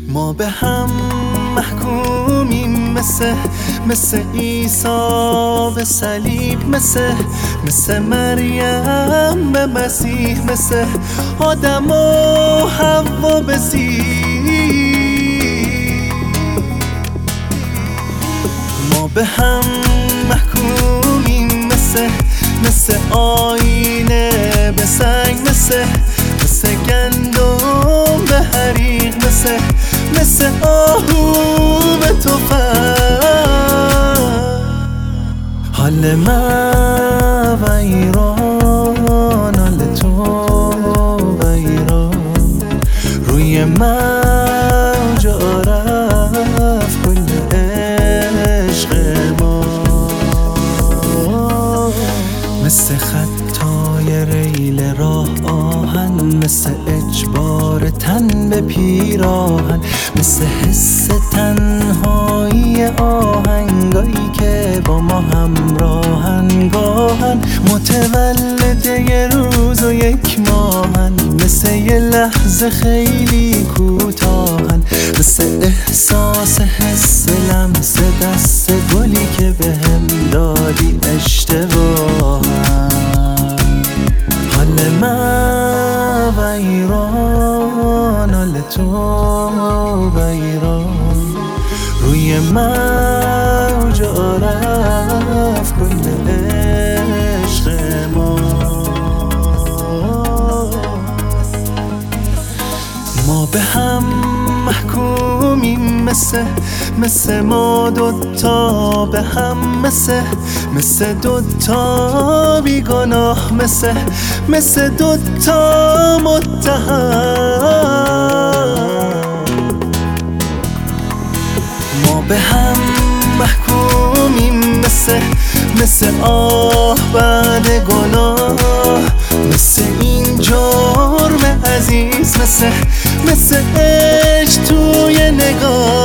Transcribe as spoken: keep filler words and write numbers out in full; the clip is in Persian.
ما به هم محکومیم مثل مثل عیسی به صلیب، مثل مثل مریم به مسیح، مثل آدم و حوا به زیر. ما به هم محکومیم مثل مثل آینه به سنگ، مثل مثل گندم به حریق، مثل مثل آهو به تفنگ. حال من ویران، حال تو ویران، روی من جا رفت کل عشق ما. مثل خطای ریل راه آهن، مثل اجبار تن به پیراهن، مثل حس تنهایی آهنگایی که با ما همراهن، گاهن متولد یه روز و یک ماهن، مثل یه لحظه خیلی کوتاهن، مثل احساس حس لمس دست گلی که به هم دادی اشتباهن. حال من ویران، حال تو ویران، روی من جا رفت کل عشق ما. ما به هم محکومیم مثل مثل ما دوتا به هم، مثل مثل دوتا بیگناه، مثل مثل دوتا متهم. ما به هم محکومیم مثل مثل آه بعد گناه، مثل این جرم عزیز، مثل مثل عشق توی نگاه.